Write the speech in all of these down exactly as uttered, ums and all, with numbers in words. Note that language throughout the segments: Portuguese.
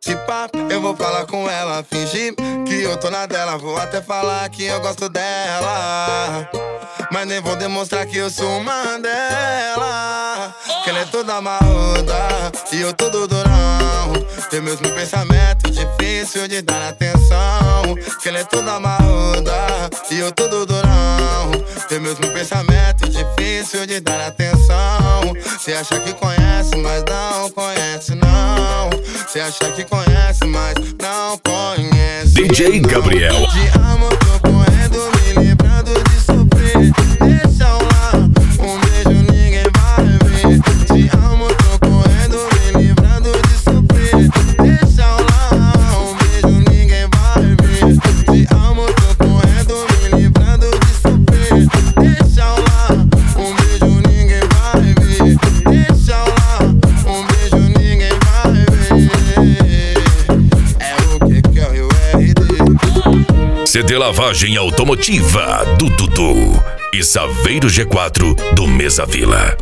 Se pá, eu vou falar com ela, fingir que eu tô na dela. Vou até falar que eu gosto dela, mas nem vou demonstrar que eu sou uma dela. Que ela é toda marruda e eu todo durão. Tem mesmo pensamento difícil de dar atenção. Que ela é toda marruda e eu todo durão. Tem mesmo pensamento difícil de dar atenção. Cê acha que conhece, mas não conhece não. Cê acha que conhece, mas não conhece. D J Gabriel. De amor tô correndo, me livrando de sofrer. Deixa eu lá, um beijo ninguém vai ver. De amor tô correndo, me livrando de sofrer. Deixa eu lá, um beijo ninguém vai ver. De amor tô correndo, me livrando de sofrer. Deixa eu lá, um beijo ninguém vai ver. Deixa eu lá, um beijo ninguém vai ver. É o que que é o Rio R D. C D Lavagem Automotiva do Dudu e Saveiro G quatro do Mesa Vila.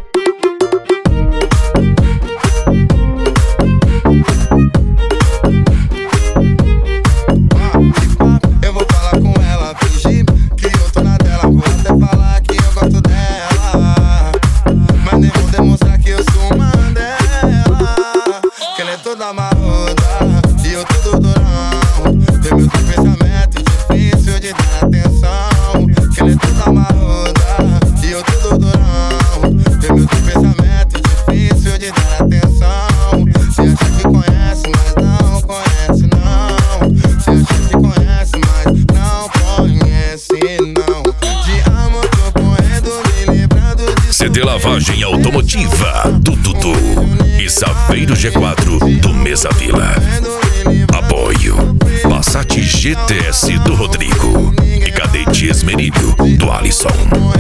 Eu vou falar com ela, fingir que eu tô na dela. Vou até falar que eu gosto dela, mas nem vou demonstrar que eu sou uma dela. Que ela é toda marruda e eu todo durão. Tem meus pensamentos difícil de dar atenção. Que ela é toda marruda e eu todo durão. Tem meus pensamentos difícil de dar atenção. Cê acha que conhece, mas não conhece não. Cê acha que conhece, mas não conhece não. De amor tô correndo, me livrando de C D Lavagem Automotiva do Dudu e Saveiro G quatro do Mesa Vila. Apoio Passat G T S do Rodrigo e Cadete Esmerilho do Alisson.